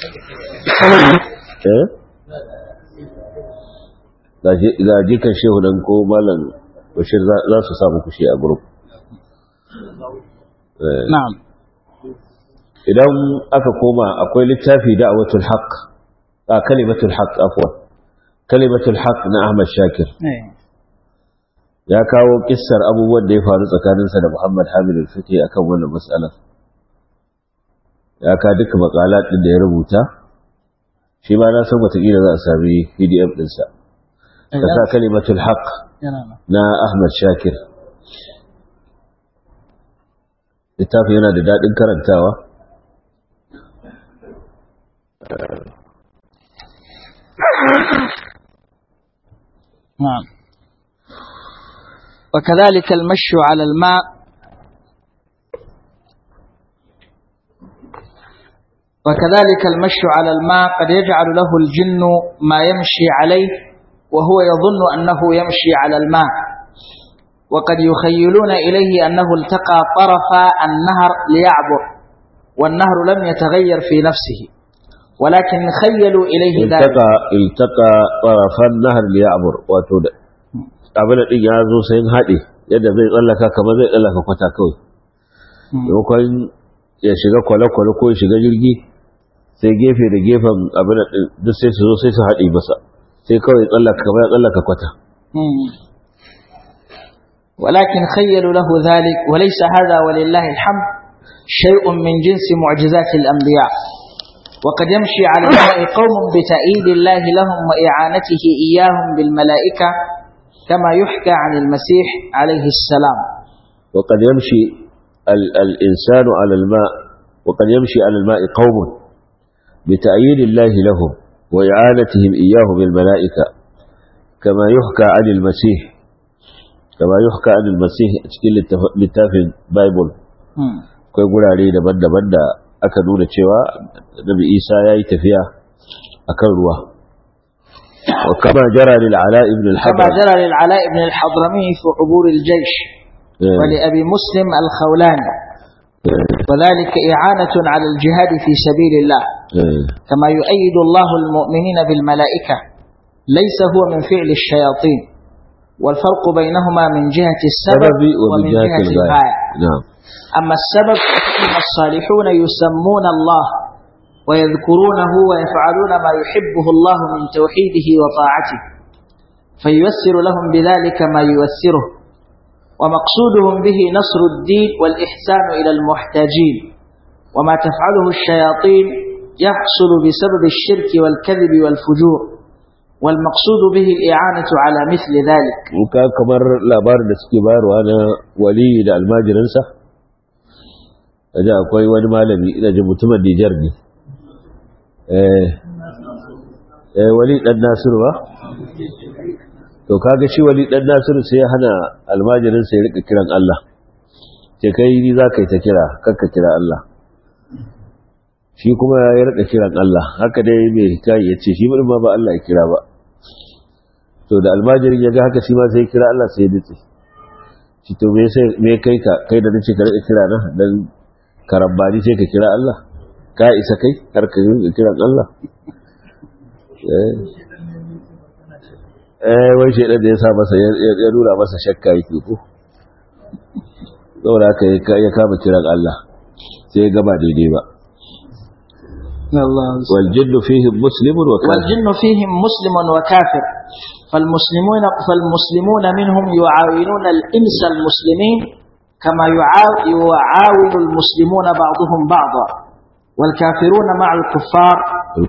ga jikan shehu nan ko malam bashir za su samu kushi a group na'am idan aka koma akwai littafi da'watul haqq kalimatul haqq afwan kalimatul haqq na Ahmad Shakir ya kawo kissar abubuwan da ya faru tsakaninsa da Muhammad Hamid al-Fiqi akan wannan mas'alar ya ka duka makalat din da ya rubuta shi ma na san wataƙila za a sami PDF ɗinsa ka sa kalimatul haqq na Ahmad Shakir littafi yana da daɗin karantawa نعم وكذلك المشي على الماء قد يجعل له الجن ما يمشي عليه وهو يظن أنه يمشي على الماء وقد يخيلون إليه أنه التقى طرف النهر ليعبر والنهر لم يتغير في نفسه ولكن خيلوا إليه ذلك التقى طرف النهر ليعبر abin din ya zo sai haɗe yadda zai tsallaka kamar zai tsallaka kwata kawai lokacin ya shiga kwale-kwale ko ya shiga jirgi sai gefe da gefen abin din duk sai su zo sai su haɗe masa sai kawai tsallaka kamar ya tsallaka kwata ولكن خيلوا له ذلك وليس هذا ولله الحمد شيء من جنس معجزات الأنبياء وقد يمشي على الماء قوم بتأييد الله لهم وإعانته إياهم بالملائكة كما يحكى عن المسيح عليه السلام وقد يمشي الإنسان على الماء وقد يمشي على الماء قوم بتأييد الله لهم وإعانتهم إياه بالملائكة كما يحكى عن المسيح cikin littafin Bible akwai gurare daban-daban da aka nuna cewa Nabi Isa yayi tafiya akan ruwa وكما جرى للعلاء بن الحضرمي في عبور الجيش ولأبي مسلم الخولاني وذلك إعانة على الجهاد في سبيل الله كما يؤيد الله المؤمنين بالملائكة ليس هو من فعل الشياطين والفرق بينهما من جهة السبب ومن جهة الغاية أما السبب فإن الصالحون يسمون الله ويذكرونه ويفعلون ما يحبه الله من توحيده وطاعته فييسر لهم بذلك ما ييسره ومقصودهم به نصر الدين والإحسان إلى المحتاجين وما تفعله الشياطين يحصل بسبب الشرك والكذب والفجور والمقصود به الإعانة على مثل ذلك وكان كمر لابار نسكبار وأنا ولي الماجرنسة أجا أقوي وأنا مالبي إذا جمتم النيجرني wali dan nasiru ba to kaga shi wali dan nasiru sai ya hana almajirin sai rika kiran Allah sai kai ni zaka yi ta kira kakka kira Allah shi kuma ya rika kiran Allah haka dai mai kai yace shi ba Allah ya kira ba to da almajirin ya ga haka shi ma sai kira Allah sai ya dace shi to me kai da nace ka rika kira na dan karambani sai ka kira Allah ka isa kai karka yi kiran Allah wai shaidan da ya sa masa ya nuna masa shakka yake ko saboda haka ya kama kiran Allah sai ya gaba daidai ba والجن فيهم مسلم وكافر فالمسلمون منهم يعاونون الإنس المسلمين كما يعاون المسلمون بعضهم بعضا والكافرون مع الكفار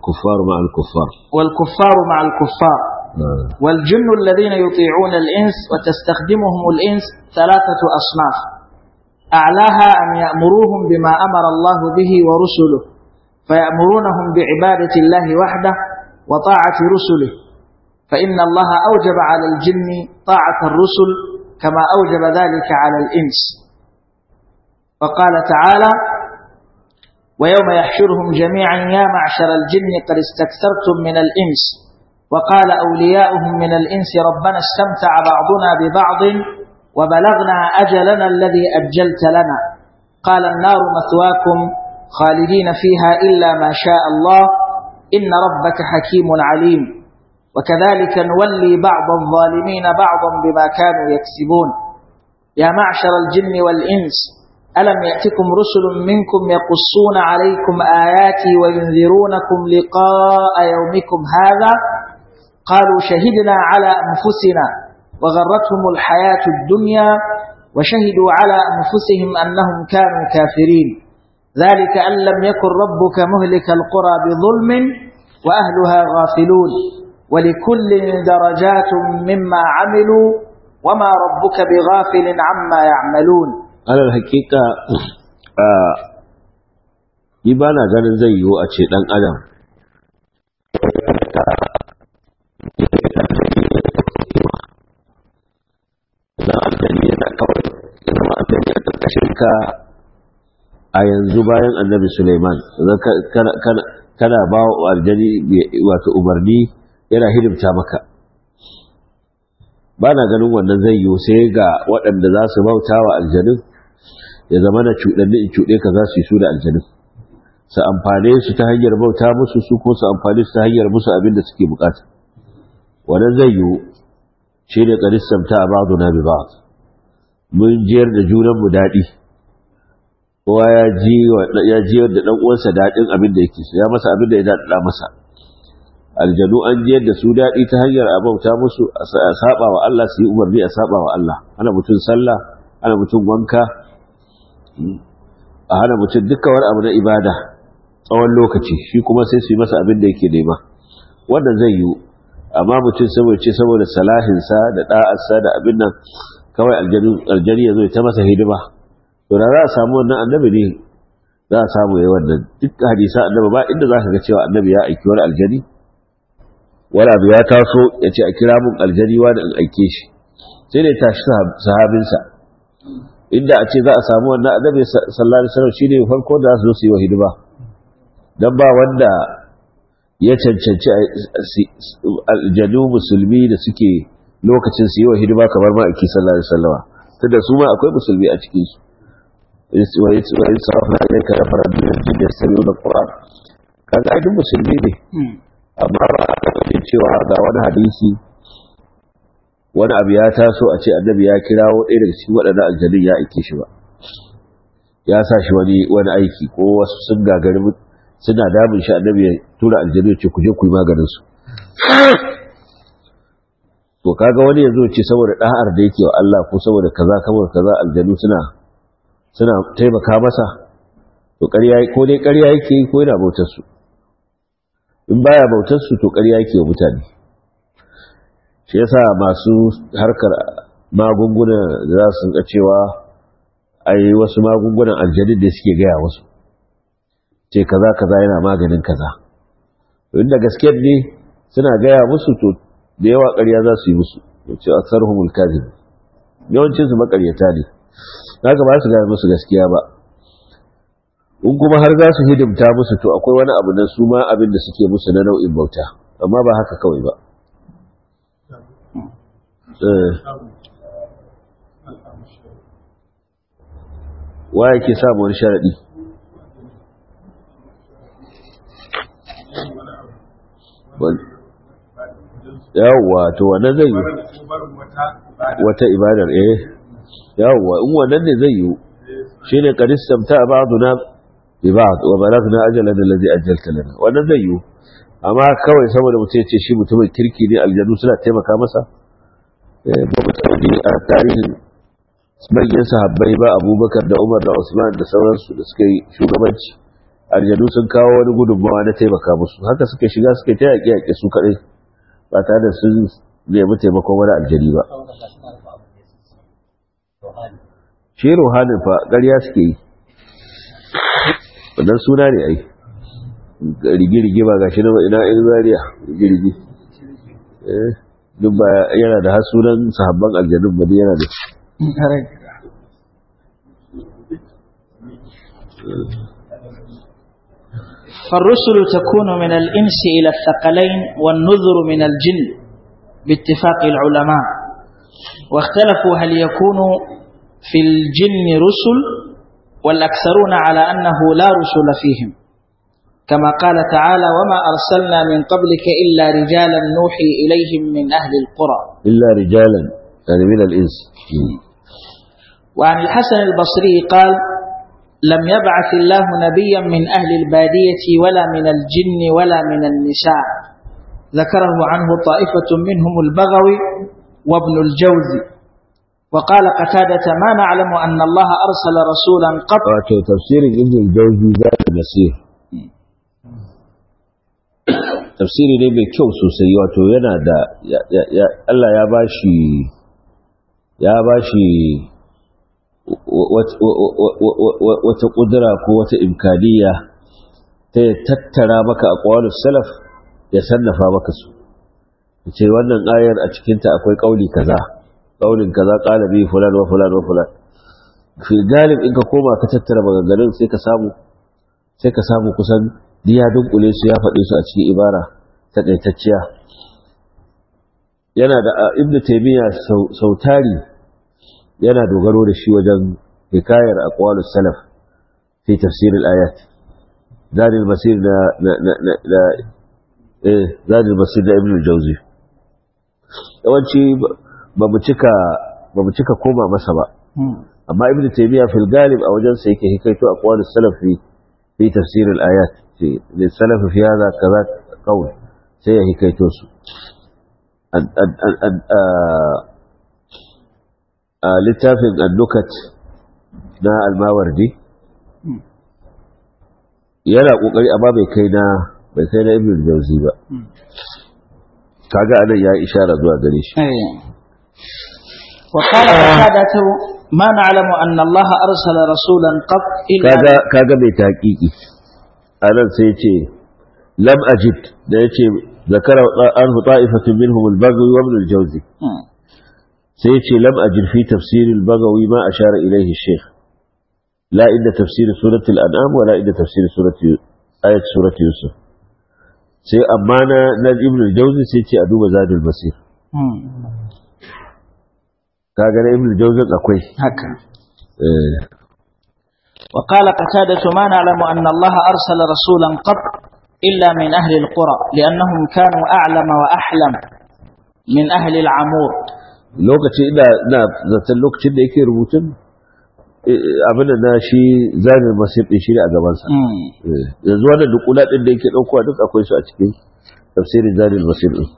والكفار مع الكفار والجن الذين يطيعون الإنس وتستخدمهم الإنس 3 أصناف أعلاها أن يأمروهم بما أمر الله به ورسله فيأمرونهم بعبادة الله وحده وطاعة رسله فإن الله أوجب على الجن طاعة الرسل كما أوجب ذلك على الإنس وقال تعالى ويوم يحشرهم جميعا يا معشر الجن قد استكثرتم من الإنس وقال أولياؤهم من الإنس ربنا استمتع بعضنا ببعض وبلغنا أجلنا الذي أجلت لنا قال النار مثواكم خالدين فيها إلا ما شاء الله إن ربك حكيم عليم وكذلك نولي بعض الظالمين بعضا بما كانوا يكسبون يا معشر الجن والإنس ألم يأتكم رسل منكم يقصون عليكم آياتي وينذرونكم لقاء يومكم هذا قالوا شهدنا على أنفسنا وغرتهم الحياة الدنيا وشهدوا على أنفسهم أنهم كانوا كافرين ذلك أن لم يكن ربك مهلك القرى بظلم وأهلها غافلون ولكل درجات مما عملوا وما ربك بغافل عما يعملون alal hakika yi ba na ganin zai yiwu a ce ɗan adam a yanzu bayan annabi Suleiman kana ba wa aljani wato umarni yana hidimta maka ba na ganin wannan zai yiwu sai ga waɗanda za su bauta wa aljanin ya zama na cuɗanni in cuɗe ka za su yi su da aljanin su amfane su ta hanyar bauta musu su ko su amfane su ta hanyar musu abin da suke bukata wannan zai yiwu shi ne ƙarissamta a ba'adu na bi ba'ad mun jiyar da junanmu daɗi kowa ya ji da ɗan uwansa daɗin abin da yake so ya masa abin da ya daɗa masa aljanu an jiyar da su daɗi ta hanyar a bauta musu a saba wa Allah su yi umarni a saba wa Allah ana mutum sallah ana mutum wanka a hana mutum dukkan wani abu na ibada tsawon lokaci shi kuma sai su yi masa abin da yake nema wannan zai yiwu amma mutum saboda salahinsa da ɗa'arsa da abin nan kawai aljani ya zo ta masa hidima to da za a samu wannan annabi ne za a samu yayin wannan duk hadisa annabi ba inda zaka ga cewa annabi ya aiki wani aljani wani abu ya taso ya ce a kira mun aljani wani in aike shi sai da ya tashi sahabinsa inda a ce za a samu wannan annabi sallallahu alaihi wasallam shine farko da su zo su yi wa hidima dan ba wanda ya cancanci aljanu musulmi da suke lokacin su yi wa hidima kamar ma'aiki sallallahu alaihi wasallam tunda su ma akwai musulmi a cikin su wa yasrafna ilayka nafaran min al-jinn yastami'una al-Qur'an kaga ai duk musulmi ne amma ba a cewa ga wani hadisi wani abu ya taso a ce annabi ya kirawo ɗaya daga cikin waɗannan aljanun ya aike shi ba ya sa shi wani aiki ko wasu sun gagari suna damun shi annabi ya tura aljanu ya ce ku je ku yi maganin su to kaga wani yazo ce saboda da'ar da yake wa Allah ko saboda kaza aljanu suna taimaka masa to ƙarya ko dai ƙarya yake ko yana bautar su in baya bautar su to ƙarya yake wa mutane shi yasa masu harkar magunguna da za su ga cewa ai wasu magungunan aljanun da suke gaya wasu ce kaza yana maganin kaza to inda gaskiyar ne suna gaya musu to da yawa ƙarya za su yi musu ce aksarhumul kadhib yawancin su makaryata ne haka ba su gaya musu gaskiya ba in kuma har za su hidimta musu to akwai wani abu na su ma abin da suke musu na nau'in bauta amma ba haka kawai ba wa yake samu wani sharadi yawwa to wannan zai yi wata ibadar yawwa in wannan ne zai yi shine qadistamta ba'duna bi ba'd wa balagna ajalan alladhi ajjalta lana wannan zai yi amma kawai saboda mutum ya ce shi mutumin kirki ne aljanu suna taimaka masa ba mutane a tarihin manyan sahabbai ba Abubakar da Umar da Usman da sauransu da suka yi shugabanci aljanu sun kawo wani gudunmawa na taimaka musu haka suka shiga suka ta yaƙe su kaɗai ba tare da sun nemi taimakon wani aljani ba shi ruhanin fa ƙarya suke yi wannan suna ne ai rigi-rigi ba gashi na ina in zariya rigi-rigi duk ba yana da hasunan sahabban aljanun ba yana da فالرسل تكون من الإنس إلى الثقلين والنذر من الجن باتفاق العلماء واختلفوا هل يكون في الجن رسل والأكثرون على أنه لا رسل فيهم كما قال تعالى وما أرسلنا من قبلك إلا رجالا نوحي إليهم من أهل القرى إلا رجالا يعني من الإنس. وعن الحسن البصري قال لم يبعث الله نبيا من أهل البادية ولا من الجن ولا من النساء ذكره عنه طائفة منهم البغوي وابن الجوزي وقال قتادة ما نعلم أن الله أرسل رسولا قط. تفسير ابن الجوزي ذات المسيح tafsiri ne mai kyau sosai wato yana da Allah ya bashi wata kudura ko wata imkaniya ta tattara maka aqwalus salaf ya sannafa maka su ce wannan ayar a cikin ta akwai kaulin kaza qala bi fulan wa fulan wa fulan fi galib in ka koma ka tattara maganganun sai ka samu kusan diya dunkule su ya faɗe su a cikin ibara ta ɗaitacciya yana da ibn taymiya sautari yana dogaro da shi wajen hikayar aqwalus salaf fi tafsir al-ayat zadul masir da ibn al-jawzi yawanci ba mu cika koma masa ba amma ibn taymiya fil galib a wajen sa yake hikaito aqwalus salaf fi tafsir al-ayat للسلف في هذا كذا قول سيهي كيتوس للتافق النكت نا الماوردي yana kokari amma bai kai na ibn al-jawzi ba kaga anan ya ishara zuwa gare shi wa qala qadatu ما نعلم أن الله أرسل رسولا قط إلا kaga bai taqiqi anan sai yace lam ajid da yace zakara an ta'ifatun minhum al-baghawi wa ibn al-jawzi sai yace lam ajid fi tafsir al-baghawi ma ashara ilayhi al-shaykh la inda tafsir surat al-an'am wa la inda tafsir ayat surat yusuf sai amma na ibn al-jawzi sai yace a duba zadul basir kaga na ibn al-jawzi akwai haka وقال قتادة ما نعلم أن الله أرسل رسولا قط إلا من أهل القرى لأنهم كانوا أعلم وأحلم من أهل العمور lokaci ina zaton lokacin da yake rubutun abin da shi zanin masir din shi ne a gabansa yanzu wannan dukula din da yake daukowa duk akwai su a cikin tafsirin zanin masir din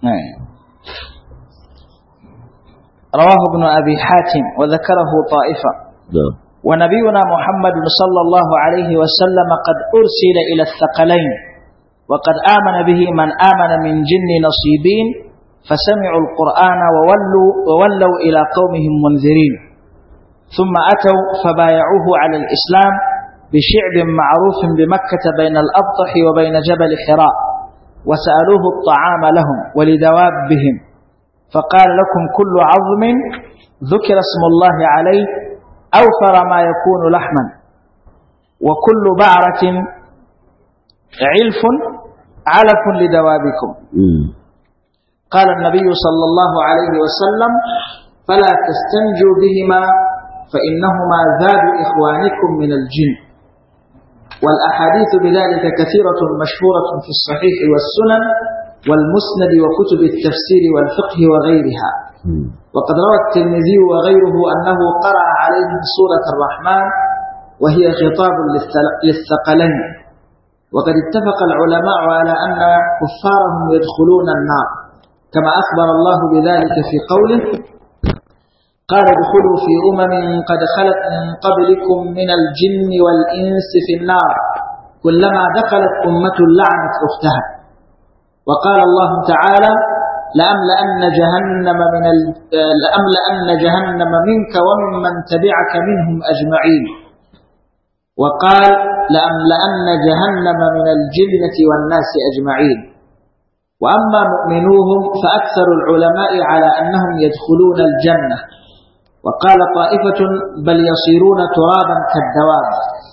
رواه ابن أبي حاتم وذكره طائفة ونبينا محمد صلى الله عليه وسلم قد أرسل إلى الثقلين وقد آمن به من آمن من جن نصيبين فسمعوا القرآن وولوا إلى قومهم منذرين ثم أتوا فبايعوه على الإسلام بشعب معروف بمكة بين الأبطح وبين جبل حراء وسألوه الطعام لهم ولدوابهم فقال لكم كل عظم ذكر اسم الله عليه أوفر ما يكون لحما وكل بعرة علف علف لدوابكم قال النبي صلى الله عليه وسلم فلا تستنجوا بهما فإنهما ذاد إخوانكم من الجن والأحاديث بذلك كثيرة مشهورة في الصحيح والسنن والمسند وكتب التفسير والفقه وغيرها وقد روى الترمذي وغيره أنه قرأ عليهم سورة الرحمن وهي خطاب للثقلين وقد اتفق العلماء على أن كفارهم يدخلون النار كما أخبر الله بذلك في قوله قال ادخلوا في قد خلت من قبلكم من الجن والإنس في النار كلما دخلت أمة لعنت أختها وقال الله تعالى لأملأن جهنم منك وممن تبعك منهم أجمعين وقال لأملأن جهنم من الجنة والناس أجمعين وأما مؤمنوهم فأكثر العلماء على أنهم يدخلون الجنة وقال طائفة بل يصيرون ترابا كالدواب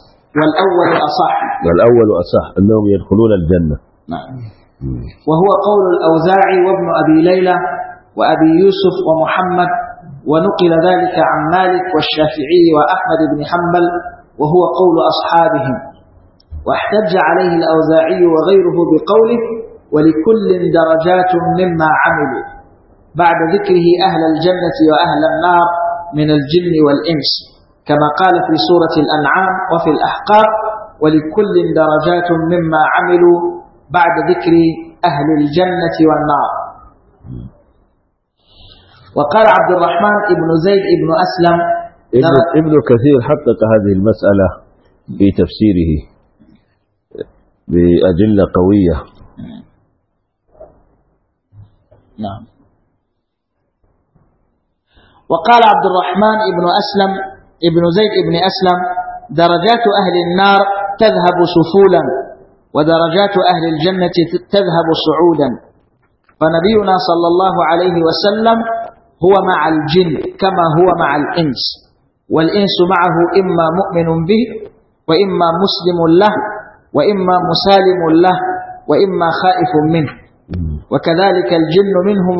والأول أصح أنهم يدخلون الجنة نعم وهو قول الأوزاعي وابن أبي ليلى وأبي يوسف ومحمد ونقل ذلك عن مالك والشافعي وأحمد بن حنبل وهو قول أصحابهم واحتج عليه الأوزاعي وغيره بقوله ولكل درجات مما عملوا بعد ذكره أهل الجنة وأهل النار من الجن والإنس كما قال في سورة الأنعام وفي الأحقاف ولكل درجات مما عملوا بعد ذكر أهل الجنة والنار وقال عبد الرحمن ابن زيد ابن أسلم ابن كثير حقق هذه المسألة في تفسيره بأدلة قوية نعم وقال عبد الرحمن ابن أسلم ابن زيد ابن أسلم درجات أهل النار تذهب سفولا ودرجات أهل الجنة تذهب صعودا فنبينا صلى الله عليه وسلم هو مع الجن كما هو مع الإنس والإنس معه إما مؤمن به وإما مسلم له وإما مسالم له وإما خائف منه وكذلك الجن منهم